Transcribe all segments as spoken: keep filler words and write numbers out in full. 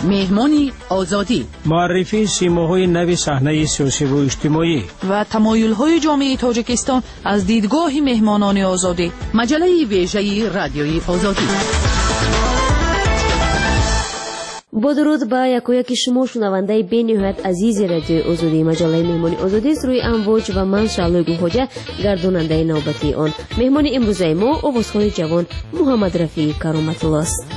مهمانی آزادی، معرفی سیماهای نو صحنه سیاسی و اجتماعی و تمایل‌های جامعه تاجیکستان از دیدگاه مهمانان آزادی. مجله ویژه رادیوی آزادی. با درود با یک و یک شما شنونده به نهایت عزیز رادیوی آزادی. مجله مهمانی آزادی است روی امواج و من شعله گوهجه گرداننده نوبتی آن. مهمان امروز ما آوازخوان جوان محمد رفیع کرامت الله است.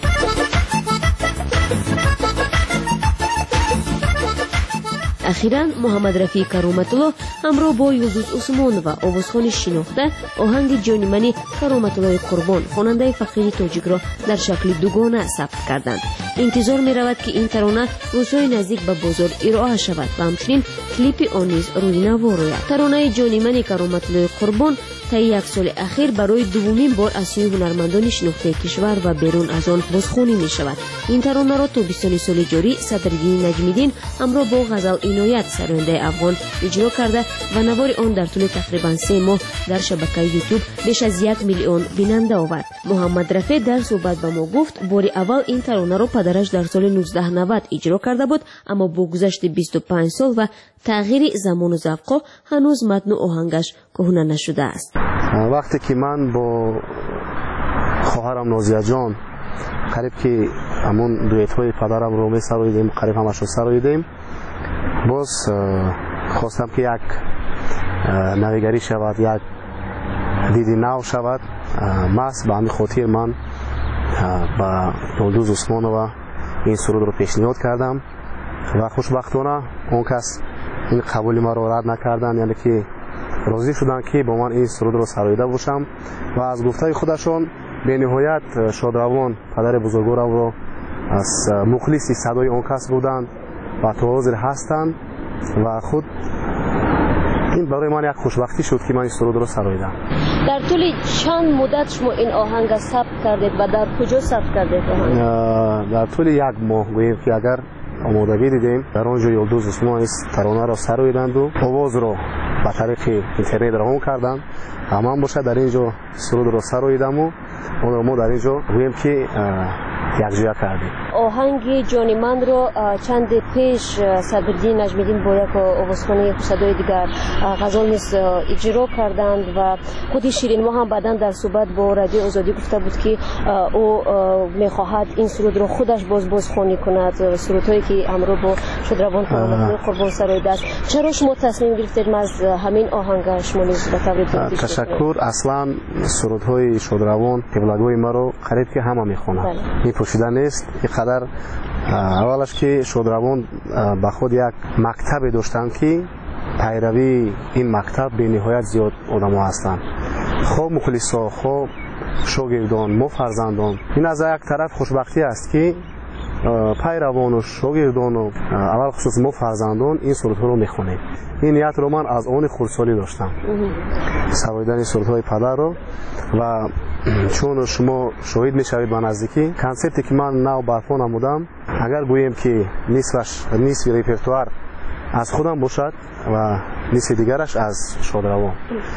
اخیراً محمد رفیع کرامت الله همراه با یلدوز عثمان و آوازخوان شناخته آهنگ جان من کرامت الله قربان خواننده فقیر تاجیک را در شکل دوگانه ثبت کردند. انتظار می رود که این ترانه روزهای نزدیک به بازار ارائه شود و همچنین کلیپ آن نیز روی نوا روید. ترانه جان من کرامت الله قربان طی یک سال اخیر برای دومین بار از سوی هنرمندان شناخته کشور و بیرون از آن بازخوانی می شود. این ترانه را تابستان سال جاری صدرالدین نجمی‌دین همراه با غزل عنایت سرآینده افغان اجرا کرده و نوار آن در طول تقریبا سه ماه در شبکه یوتیوب بیش از یک میلیون بیننده آورد. محمد رفیع در صحبت با ما گفت بار اول این ترانه را پدرش در سال نوزده نود اجرا کرده بود، اما با گذشت بیست و پنج سال و تغییر زمان و ذوق هنوز متن و آهنگش کهنه نشده است. وقتی که من با خواهرم نازیه جان قریب که همون دویت های پدرم رو می سراییدیم، قریب همش رو سراییدیم، باز خواستم که یک نویگری شود، یک دیدی نو شود. ماست به همین خاطر من با یلدوز عثمان و این سرود رو پیشنهاد کردم و خوشبختانه اون کس این قبول ما رو رد نکردن، یعنی که راضی شدن که با من این سرود رو سراییده باشم و از گفته خودشون به نهایت شادروان پدر بزرگوارم رو از مخلصی صدای اون کس بودند و تا حاضر هستند و خود این برای من یک خوشبختی شد که من این سرود رو سراییدم. در طول چند مدت شما این آهنگ ثبت کردید و در کجا ثبت کردید آهنگ؟ در طول یک ماه گوییم که اگر آمادگی دیدیم در آنجا یلدوز عثمان ترانه را سراییدند و آواز را به طریق اینترنت روان کردند و من باشه در اینجا سرود را سراییدم و اون را ما در اینجا گوییم که یکجا کردیم. آهنگ جان من رو چند پیش صدرالدین نجمی‌دین با یک آوازخوان صدای دیگر غزل نیز اجرا کردند و خود شیرین ما هم بعداً در صحبت با رادیو آزادی گفته بود که او میخواهد این سرود رو خودش باز بازخوانی کند، سرودهایی که همراه با شادروان قربان سراییده است. چرا شما تصمیم گرفتید از همین آهنگ شما نیز به تبریک پیش تشکر. اصلا سرودهای شادروان قبلگوی ما رو قریب که همه میخونند، این پوشیده نیست. اینقدر اولش که شادروان به خود یک مکتب داشتن که پیروی این مکتب به نهایت زیاد آدم ها هستند، خوب مخلصا، خوب شاگردان، ما فرزندان. این از یک طرف خوشبختی است که پیروان و شاگردان و اول خصوص ما فرزندان این سرودها رو میخونیم. این نیت رو من از آن خردسالی داشتم، سراییدن سرودهای پدر رو، و چون شما شاهد میشوید به نزدیکی کنسرتی که من نو برپا نمودم، اگر گوییم که نصفش نصف ریپرتوار از خودم باشد و نصف دیگرش از شادروان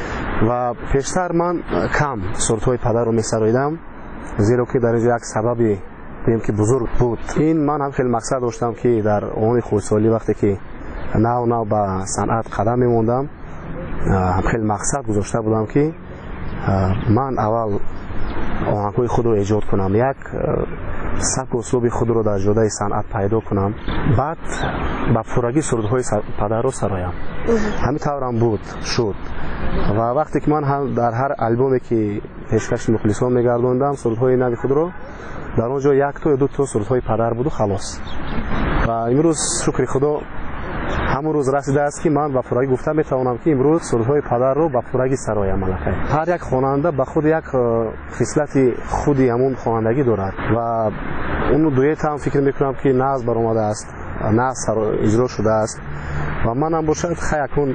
و پیشتر من کم سرودهای پدر رو میسراییدم، زیرا که در اینجا یک سببی بگیم که بزرگ بود. این من هم خیلی مقصد داشتم که در آن خردسالی وقتی که نو نو به صنعت قدم میموندم، هم خیلی مقصد گذاشته بودم که من اول آهنگ‌های خود رو ایجاد کنم، یک سبک و اسلوب خود رو در جاده صنعت پیدا کنم، بعد با پورگی سرودهای پدر رو سرایم. همین طورم بود شد و وقتی که من هم در هر البومی که پیشکش مخلصان میگردوندم سرودهای نوی خود رو، در اونجا یک تا یا دو تا سرودهای پدر بود و خلاص. و امروز شکر خدا همون روز رسیده است که من با پورگی گفتم میتوانم که امروز سرودهای پدر رو با پورگی سرایم. ملکه هر یک خواننده به خود یک خصلت خودی همون خوانندگی دارد و اون دویت هم فکر میکنم که ناز برآمده است، ناز اجرا شده است و من هم باشد خیلی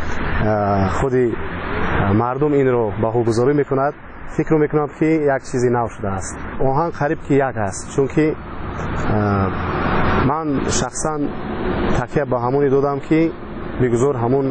خودی مردم این رو بهوگذاری میکند، فکر میکنم که یک چیزی نو شده است. آهنگ قریب که یک است، چون که من شخصا تکیه با همونی دادم که بگذار همون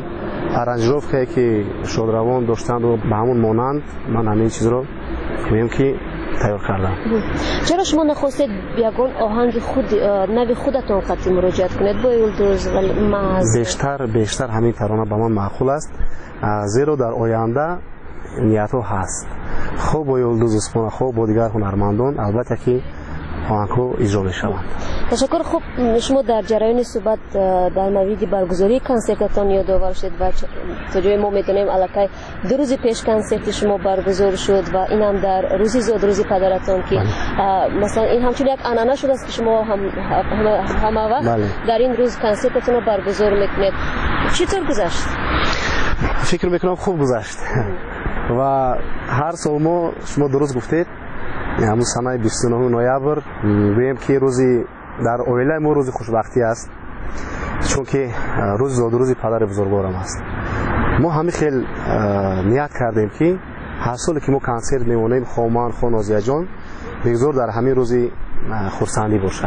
ارنجروف که شادروان داشتند و به همون مانند من همین چیز رو میگم که تیار کردم. چرا شما نخواستید یگان آهنگ خود نوی خودتون قطعی مراجعت کنید با یلدوز و محض؟ بیشتر بیشتر همین ترانه به من معقول است، زیرا در آینده نیتو هست خوب با یلدوز عثمان، خوب با دیگر هنرمندان البته که آهنگ‌ها اجرا می‌شوند. تشکر. خوب شما در جریان صحبت در مورد برگزاری کنسرتتان یادآور شد و تا جای ما می‌دونیم الکی دو روز پیش کنسرت شما برگزار شد و این هم در روزی زاد روزی پدرتان که مثلا این همچون یک عنعنه شده است که شما هم همه وقت در این روز کنسرتتون رو برگزار می‌کنید. چطور گذشت؟ فکر می‌کنم خوب گذشت و هر سال ما شما درست گفتید همون سنه بیست و نه نوامبر بگیم که روزی در اویله ما روز خوشبختی است، چون که روز زاد روزی پدر بزرگوارم است. ما همین خیلی نیت کردیم که هر سال که ما کنسرت میمونیم خوامان خو نازیه جان بگذار در همین روزی خرسندی باشد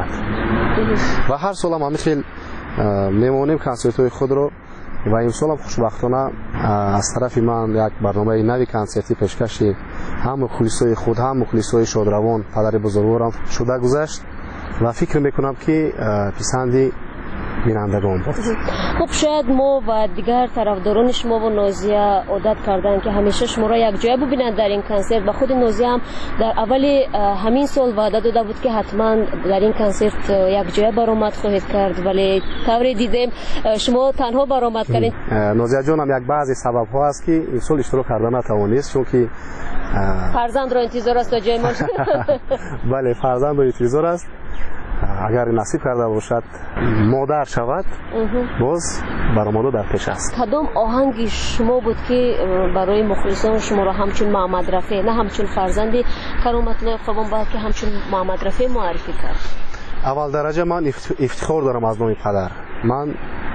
و هر سال هم همین خیلی میمونیم کنسرت های خود رو و امسال هم خوشبختانه از طرف من یک برنامه نوی کنسرتی پیشکشی هم مخلصای خود هم مخلصای شادروان پدر بزرگوارم شده گذشت و فکر میکنم که پسندی بینندگان بود. خب شاید ما و دیگر طرفداران شما و نازیه عادت کردن که همیشه شما را یک جای ببینند در این کنسرت و خود نازیه هم در اول همین سال وعده داده بود که حتما در این کنسرت یک جای برآمد خواهید کرد، ولی طوری دیدیم شما تنها برآمد کردید. نازیه جان هم یک بعضی سبب ها است که این سال اشتراک کردن نتوانست، چون که فرزند را انتظار است تا جای ما. بله فرزند را انتظار است، اگر نصیب کرده باشد مادر شود باز برآمده در پیش است. کدام آهنگ شما بود که برای مخلصان شما را همچون محمد رفیع نه همچون فرزندی کرامت الله قربان بلکه همچون محمد رفیع معرفی کرد؟ اول درجه من افتخار دارم از نام پدر. من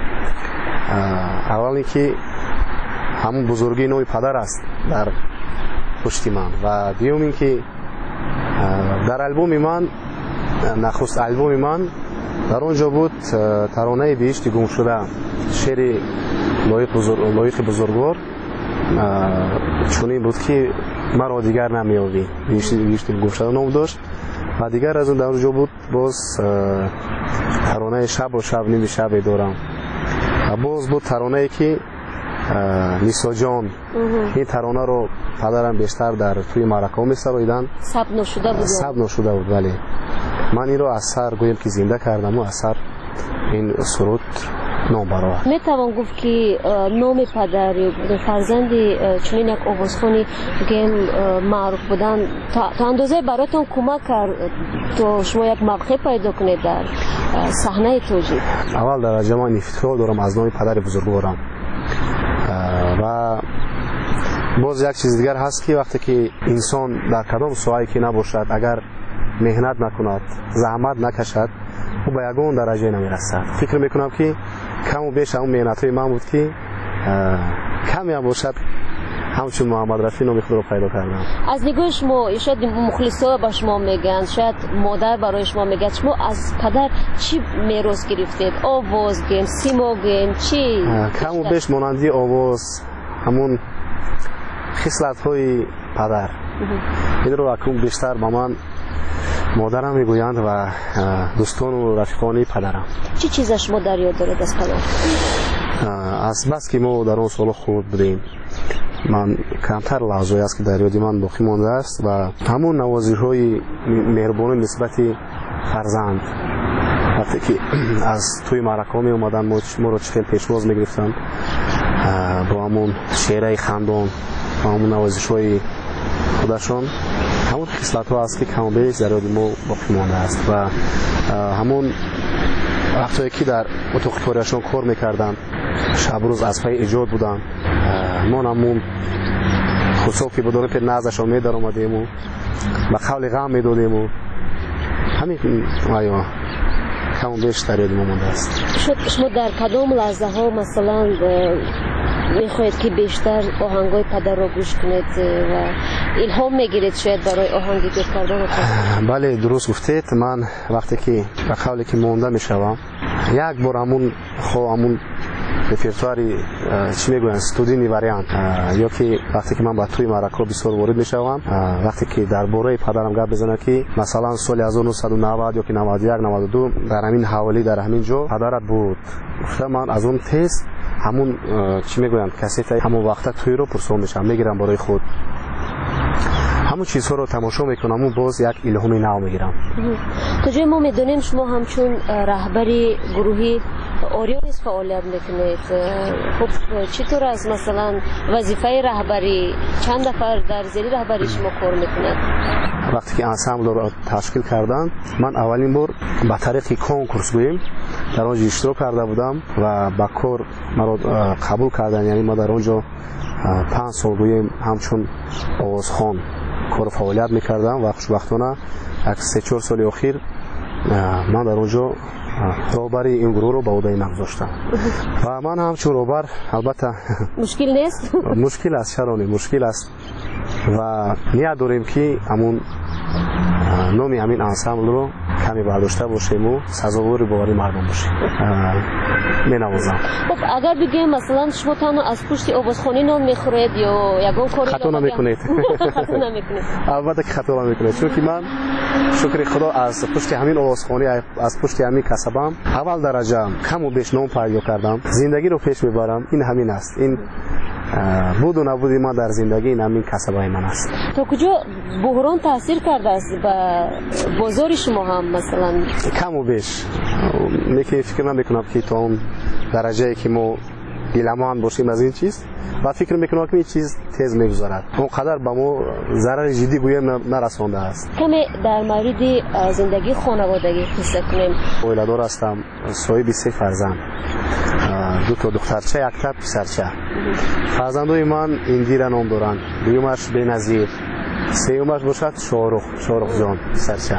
اولی که همون بزرگی نام پدر است در پشت من و دیوم این که در البوم من نخست البوم من در اونجا بود ترانه بهشت گم شده، شعر لایق بزرگ لایق بزرگوار چونین بود که مرا دیگر نمیابی، بهشت گم شده نام داشت و دیگر از اون در اونجا بود باز ترانه شب و شب نمی شب دارم و باز بود ترانه ای که نیسا جان. این ترانه رو پدرم بیشتر در توی مرکه می سرایدن ثبت نشده بود. ثبت نشده بود ولی من این رو اثر گویم که زنده کردم و اثر این سرود نام برآورد. می توان گفت که نام پدر فرزند چنین یک آوازخوانی گیم معروف بودن تا اندازه براتون کمک کرد تا شما یک موقع پیدا کنید در صحنه توجیه؟ اول درجه من افتخار دارم از نام پدر بزرگوارم و باز یک چیز دیگر هست که وقتی که انسان در کدام ساحه‌ای که نباشد اگر مهنت نکند زحمت نکشد او به یگان درجه نمیرسد. فکر میکنم که کم و بیش اون مهنت‌های من بود که کمی هم باشد همچون محمد رفیع نام خود رو پیدا کردم. از نگاه شما شاید مخلصا به شما میگن، شاید مادر برای شما میگه شما از پدر چی میراث گرفتید؟ آواز گیم، سیما گیم، چی؟ کم و بیش مانندی آواز همون خصلت‌های پدر. این رو اکنون بیشتر با من مادرم میگویند و دوستان و رفیقانی پدرم. چی چیز شما در یاد دارید از پدر؟ از بس که ما در اون سال خود بودیم من کمتر لحظه‌ای است که در یاد من باقی مانده است و همون نوازش‌های مهربانی نسبت فرزند وقتی که از توی مرکه می اومدن ما رو چخیل پیشواز میگرفتن با همون شعرهای خندان و همون نوازش‌های خودشان، همون خصلت ها است که کم و بیش در یاد ما باقی مانده است و همون وقتی که در اتاق کاریشان کار میکردن شب روز از پی ایجاد بودن ما همون خصوص که بدون پیر نازشان می در آمدیم و به قول غم می دادیم و همین آیا کم و بیش در یاد ما مانده است. شما در کدام لحظه ها مثلا میخواید که بیشتر آهنگای پدر را گوش کنید و الهام میگیرید شاید برای آهنگی گوش کردن؟ بله درست گفتید. من وقتی که به قولی که مونده میشوم یک بار همون خو همون رپرتواری چی میگوین استودینی وریانت یا که وقتی که من با توی معرکه بسیار وارد میشوم وقتی که درباره پدرم گپ بزنه که مثلا سال هزار و نهصد و نود یا که نود و یک نود و دو در همین حوالی در همین جا پدرت بود گفتم من از اون تست همون چی میگوین کسیت همون وقت توی رو پرسون میشم میگیرم برای خود همون چیزها رو تماشا میکنم و باز یک الهامی نو میگیرم. تا جای ما میدونیم شما همچون رهبری گروهی اوریونیس فعالیت میکنید. خب چطور از مثلا وظیفه رهبری چند نفر در زیر رهبری شما کار میکنند؟ وقتی که انسامبل رو تشکیل کردن من اولین بار با طریق کنکورس گوییم در اونجا اشتراک کرده بودم و با کار مرا قبول کردن. یعنی ما در اونجا پنج سال گوییم همچون آوازخوان کار فعالیت میکردم و خوشبختانه یک سه چهار سال اخیر من در اونجا رهبری این گروه رو به عهده من گذاشتم و من همچون رهبر البته مشکل نیست. مشکل است چرا مشکل است و نیت داریم که همون نامی همین انسامبل رو کمی برداشته باشیم و سزاوار باوری مردم باشیم. می نوازم. خب اگر بگیم مثلا شما تنها از پشت آوازخوانی نام میخورید یا یگان کاری خطا نمیکنید. خطا نمیکنید. البته که خطا نمیکنید چون که من شکر خدا از پشت همین آوازخوانی از پشت همین کسبم اول درجه کم و بیش نام پیدا کردم. زندگی رو پیش میبرم. این همین است. این بود و نبودی ما در زندگی این همین کسبای من است. تا کجا بحران تاثیر کرده است به بازار شما هم مثلا؟ کم و بیش میکنی فکر نمیکنم که تا اون درجه که ما گیلمان باشیم از این چیز و فکر میکنم که این چیز تیز میگذارد اونقدر به ما ضرر جدی گویم نرسانده است. کمی در مورد زندگی خانوادگی قصه کنیم. اویلادار هستم صاحب سه فرزند دو تا دخترچه یک تا پسرچه. فرزندای من اندیره نام دارند. دویمش بنظیر سومش باشد شاهرخ شاهرخ جان پسرچه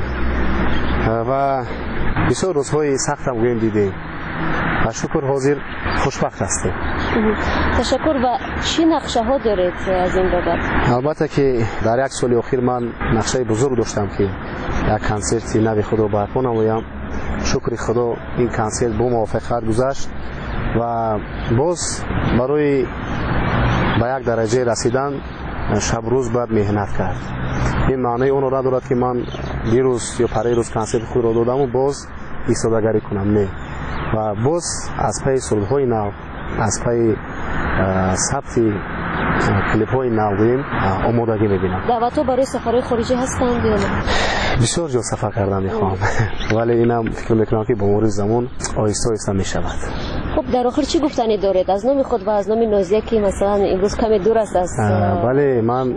و بسیار روزهای سخت هم گویم دیدیم و شکر حاضر خوشبخت هستیم. تشکر. و چی نقشه ها دارید از این بابت؟ البته که در یک سال اخیر من نقشه بزرگ داشتم که یک کنسرت نوی خود رو برپا نمایم. شکر خدا این کنسرت با موافقت گذشت و باز برای به یک درجه رسیدن شب روز باید مهنت کرد. این معنی اون را ندارد که من دیروز یا پری روز کنسرت خود را دادم و باز ایستادگری کنم. نه. و باز از پی سرودهای نو از پی ثبت کلیپ های نوین آمادگی میبینم. دعوت ها برای سفرهای خارجی هستند یا نه؟ بسیار جا سفر کردن میخوام ولی اینم فکر میکنم که با مرور زمان آهسته آهسته میشود. خب در آخر چی گفتنی دارید از نام خود و از نام نازیه که مثلا امروز کمی دور است از بله من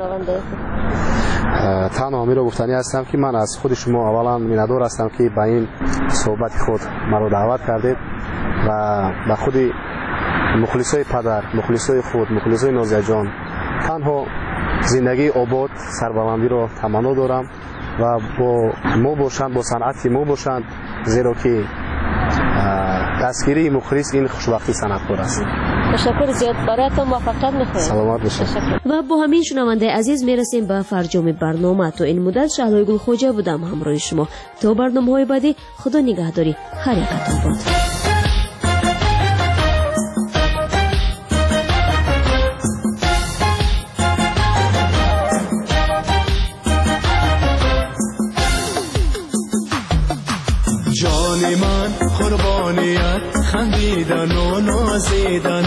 تنها همین رو گفتنی هستم که من از خود شما اولا میندار هستم که به این صحبت خود مرا دعوت کردید و به خود مخلصای پدر مخلصای خود مخلصای نازیه جان تنها زندگی آباد سربلندی رو تمنا دارم و با ما باشند با صنعت ما باشند زیرا که دستگیری مخلص این خوشبختی صنعتکار است. تشکر زیاد برایتان موفقیت می‌خوایم. سلامت باشید. و با همین شنونده عزیز میرسیم به فرجام برنامه. تو این مدت شهلای گلخوجه بودم همراه شما تا برنامه‌های بعدی. خدا نگهداری هر یکتون باد. جان من قربانیت خندیدن و نازیدن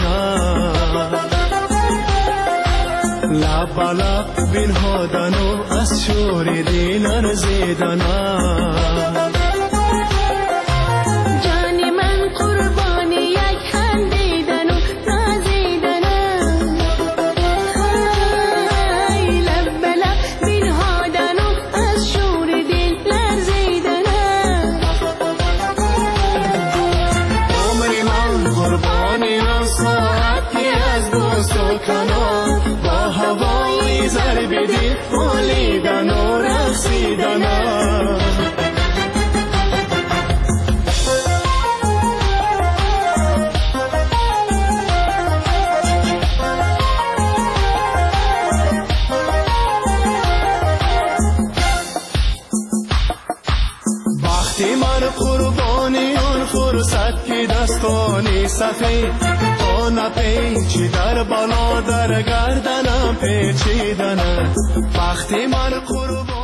لب لب بنهادن و از شور دل ارزیدن جان من قربانیت خندیدن و نازیدن لب لب بنهادن و از شور دل لرزیدن قربانی ساعتی از دوست و کنار با هوای ضربیدی فولیدن و رقصیدن وقتی من قربانی اون فرصت که دستانی سفید تو نپیچی در بالا در گردنم پیچیدنه وقتی من قربان